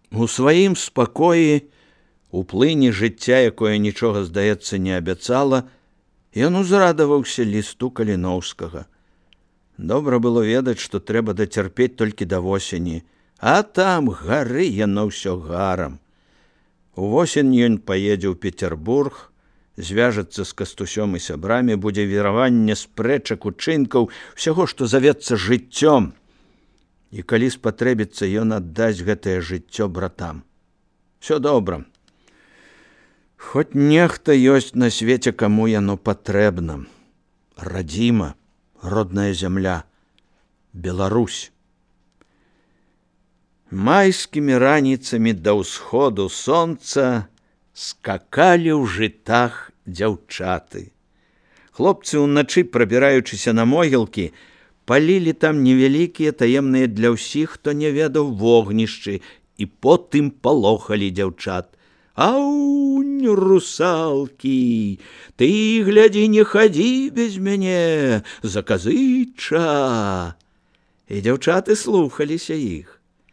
У сваім спакоі, у плыні жыцця, якое нічога, здаецца, не абяцала, ён узрадаваўся лісту Каліноўскага. Добра было ведаць, што трэба дацярпець толькі да восені, а там гары яно ўсё гарам. Увосень ён паедзе ў Петербург, звяжацца з Кастусём і сябрамі, будзе віраванне спрэчак, учынкаў, усяго, што завецца жыццём. І калі спатрэбіцца, ён аддасць гэтае жыццё братам. Всё добра. Хоць нехта ёсць на свеце, каму яно патрэбна. Радзіма, родная зямля, Беларусь. Майскімі раніцамі да ўсходу сонца скакалі ў жытах дзяўчаты. Хлопцы ўначы, прабіраючыся на могілкі, палілі там невялікія таемныя для ўсіх, хто не ведаў, вогнішчы, і потым палохалі дзяўчат. Аунь, русалкі, ты, глядзі, не хадзі без мяне, заказыча. І дзяўчаты слухаліся іх.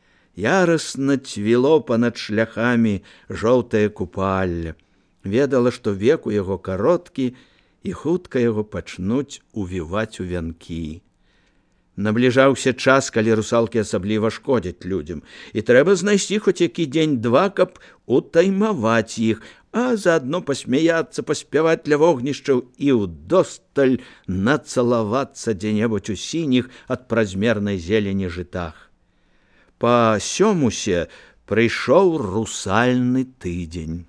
Ярасна цвіло панад шляхамі жоўтае купалле. Ведала, што век у яго кароткі, і хутка яго пачнуць увіваць у вянкі. Набліжаўся час, калі русалкі асабліва шкодзяць людзям, і трэба знайсці хоць які дзень-два, каб утаймаваць іх, а заадно пасмяяцца, паспяваць ля вогнішчаў і ўдосталь нацалавацца дзе-небудзь у сініх ад празмернай зелені жытах. Па сёмусе прыйшоў русальны тыдзень.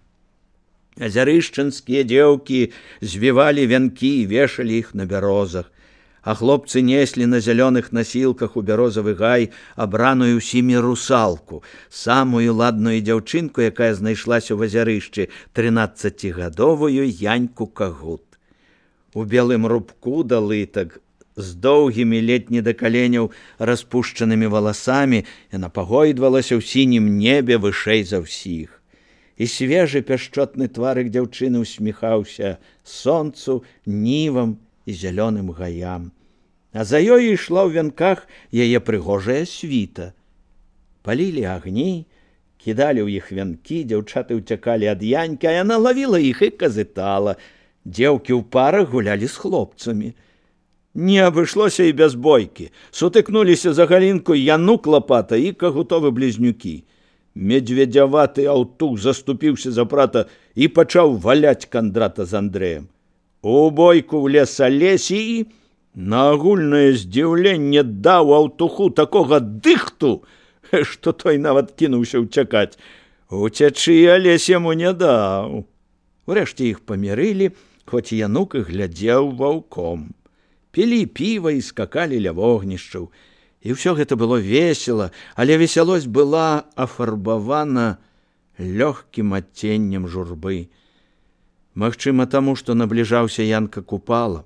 Азярышчынскія дзеўкі звівалі вянкі і вешалі іх на бярозах, а хлопцы неслі на зялёных насілках у бярозавы гай абраную ўсімі русалку, самую ладную дзяўчынку, якая знайшлася ў азярышчы, 13гадовую Яньку Кагут. У белым рубку да лытак, з доўгімі ледзь не да каленяў распушчанымі валасамі, яна пагойдвалася ў сінім небе вышэй за ўсіх. І свежы пяшчотны тварык дзяўчыны усміхаўся сонцу, нівам і зялёным гаям. А за ёй ішла ў вянках яе прыгожая світа. Палілі агні, кідалі ў іх вянкі, дзяўчаты ўцякалі ад Янькі, а яна лавіла іх і казытала. Дзеўкі ў парах гулялі з хлопцамі. Не абышлося і без бойкі. Сутыкнуліся за галінку Янук Лапата і Кагутовы блізнюкі. Медведзяваты аўтух заступіўся за брата і пачаў валяць Кандрата з Андрэем. У бойку влез Алесь і на агульнае здзіўленне даў аўтуху такога дыхту, што той нават кінуўся ўцякаць. Уцячы Алесь яму не даў. Урэшце іх памірылі, хоць Янук і глядзеў ваўком. Пілі піва і скакалі ля вогнішчаў. І ўсё гэта было весела, але весялосць была афарбавана лёгкім адценнем журбы. Магчыма, таму, што набліжаўся Янка Купала.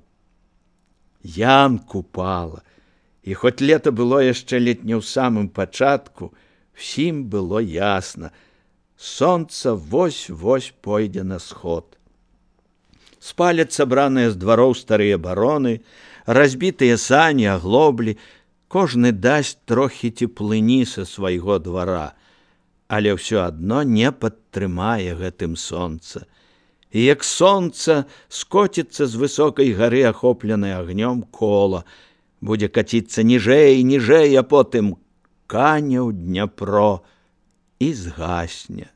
Ян Купала. І хоць лета было яшчэ ледзь не ў самым пачатку, всім было ясна. Сонца вось-вось пойдзе на сход. Спаляць сабраныя з двароў старыя бароны, разбітыя сані, аглоблі, кожны дасць трохі цеплыні са свайго двара, але ўсё адно не падтрымае гэтым сонца. І як сонца скоціцца з высокай гары, ахопленай агнём, кола, будзе каціцца ніжэй, ніжэй, а потым кане ў Дняпро і згасне.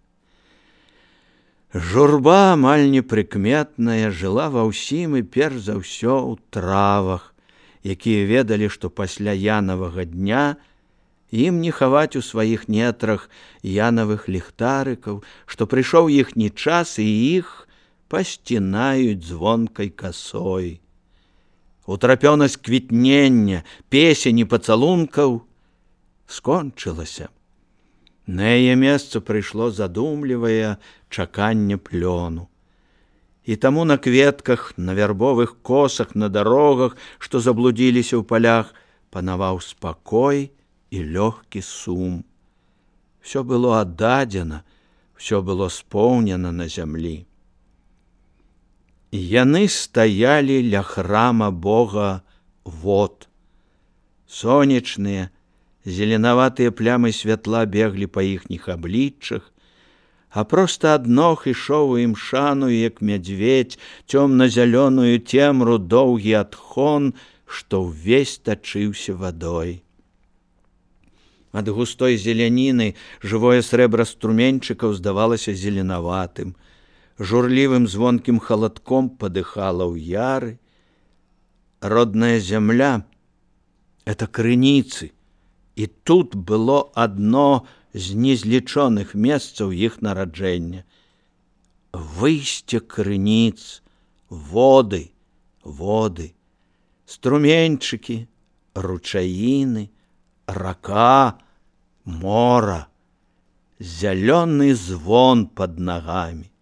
Журба амаль непрыкметная жыла ва ўсім і перш за ўсё ў травах, якія ведалі, што пасля янавага дня ім не хаваць у сваіх нетрах янавых ліхтарыкаў, што прыйшоў іхні час і іх пасцінаюць звонкай касой. Утрапёнасць квітнення, песень і пацалункаў скончылася. На яе месца прыйшло задумлівае чаканне плёну. І таму на кветках, на вярбовых косах, на дарогах, што заблудзіліся ў палях, панаваў спакой і лёгкі сум. Всё было аддадзена, всё было споўнена на зямлі. Яны стаялі ля храма Бога Вод. Сонечныя, Зеленаватыя плямы святла беглі па іхніх абліччах, а проста ад ног ішоў імшаную, як мядзведь, цёмна-зялёную цемру доўгі адхон, што ўвесь тачыўся вадой. Ад густой зеляніны жывое срэбра струменьчыкаў здавалася зеленаватым, журлівым звонкім халадком падыхала ў яры. Родная зямля — это крыніцы, і тут было адно з незлічоных месцаў іх нараджэння. Выйсце крыніц, воды, воды, струменьчыкі, ручаіны, рака, мора, зялёны звон пад нагамі.